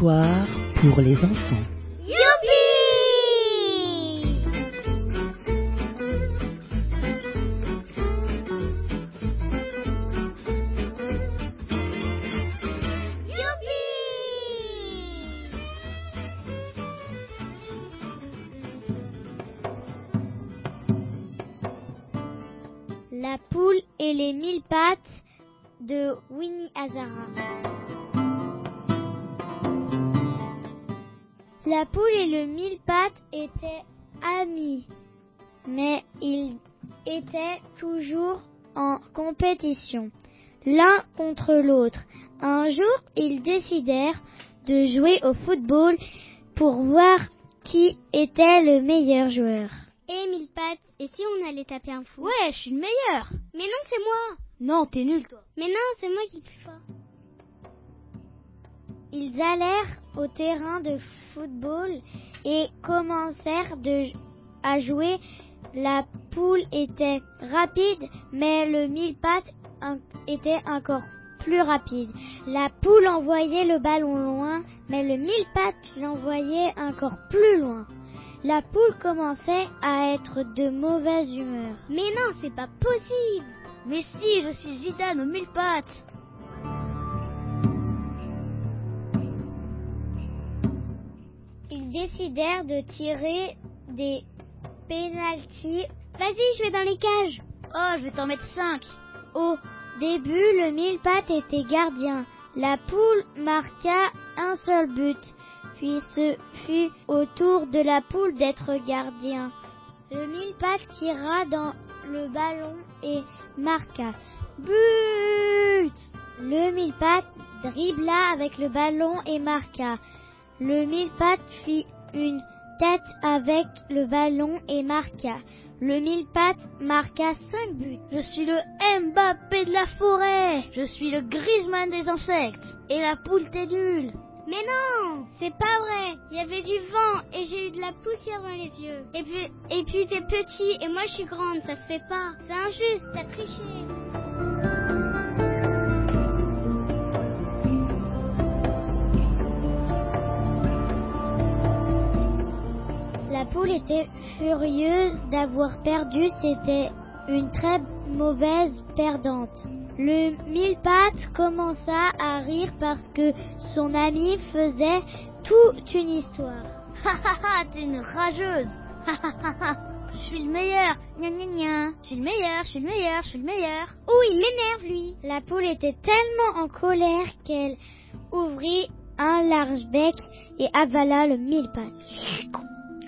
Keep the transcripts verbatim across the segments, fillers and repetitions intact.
histoires pour les enfants. Youpi! Youpi! La poule et les mille pattes de Winnie Hazara. La poule et le mille pattes étaient amis, mais ils étaient toujours en compétition, l'un contre l'autre. Un jour, ils décidèrent de jouer au football pour voir qui était le meilleur joueur. Eh, mille pattes, et si on allait taper un fou? Ouais, je suis le meilleur. Mais non, c'est moi. Non, t'es nul, toi. Mais non, c'est moi qui suis plus fort. Ils allèrent au terrain de football et commencèrent de, à jouer. La poule était rapide, mais le mille pattes un, était encore plus rapide. La poule envoyait le ballon loin, mais le mille pattes l'envoyait encore plus loin. La poule commençait à être de mauvaise humeur. Mais non, c'est pas possible. Mais si, je suis Zidane aux mille pattes. Ils décidèrent de tirer des pénaltys. Vas-y, je vais dans les cages. Oh, je vais t'en mettre cinq. Au début, le mille pattes était gardien. La poule marqua un seul but. Puis ce fut au tour de la poule d'être gardien. Le mille pattes tira dans le ballon et marqua. But! Le mille pattes dribbla avec le ballon et marqua. Le mille pattes fit une tête avec le ballon et marqua. Le mille pattes marqua cinq buts. Je suis le Mbappé de la forêt. Je suis le Griezmann des insectes. Et la poule, t'es nulle. Mais non, c'est pas vrai. Il y avait du vent et j'ai eu de la poussière dans les yeux. Et puis, et puis t'es petit et moi je suis grande, ça se fait pas. C'est injuste, t'as triché. La poule était furieuse d'avoir perdu, c'était une très mauvaise perdante. Le mille pattes commença à rire parce que son ami faisait toute une histoire. Ha ha ha, t'es une rageuse. Ha ha ha ha, je suis le meilleur. Gna gna gna. Je suis le meilleur, je suis le meilleur, je suis le meilleur. Oh, il m'énerve lui. La poule était tellement en colère qu'elle ouvrit un large bec et avala le mille pattes.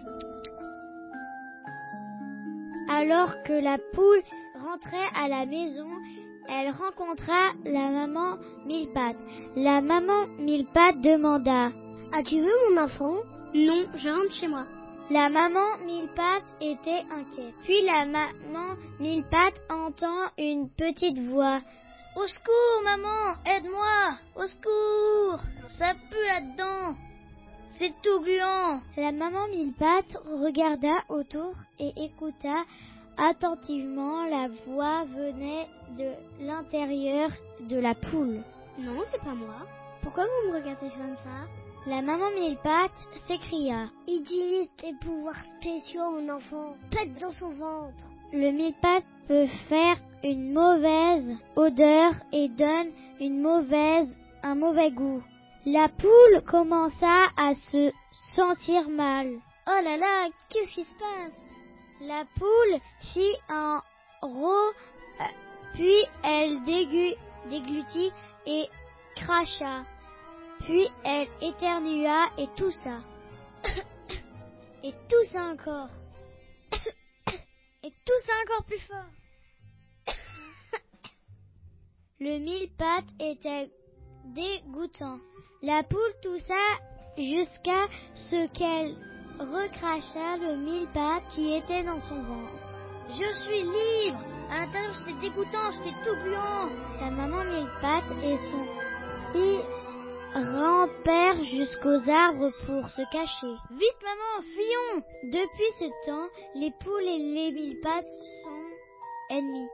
Alors que la poule rentrait à la maison, elle rencontra la maman mille pattes. La maman mille pattes demanda: As-tu vu mon enfant? Non, je rentre chez moi. La maman mille pattes était inquiète. Puis la maman mille pattes entend une petite voix. Au secours, maman, aide-moi. Au secours, ça pue là-dedans. C'est tout gluant. La maman mille pattes regarda autour et écouta attentivement. La voix venait de l'intérieur de la poule. Non, c'est pas moi. Pourquoi vous me regardez comme ça? La maman mille pattes s'écria. Utilise tes pouvoirs spéciaux, mon enfant. Pète dans son ventre. Le mille pattes peut faire une mauvaise odeur et donne une mauvaise, un mauvais goût. La poule commença à se sentir mal. Oh là là, qu'est-ce qui se passe? La poule fit un rot, puis elle dégu, déglutit et cracha. Puis elle éternua et toussa. Et toussa encore. Et toussa encore plus fort. Le mille pattes était dégoûtant. La poule toussa jusqu'à ce qu'elle recracha le mille pattes qui était dans son ventre. Je suis libre. À l'intérieur, c'était dégoûtant, c'était tout gluant. La maman mille pattes et son fils rampèrent jusqu'aux arbres pour se cacher. Vite, maman, fuyons. Depuis ce temps, les poules et les mille pattes sont ennemis.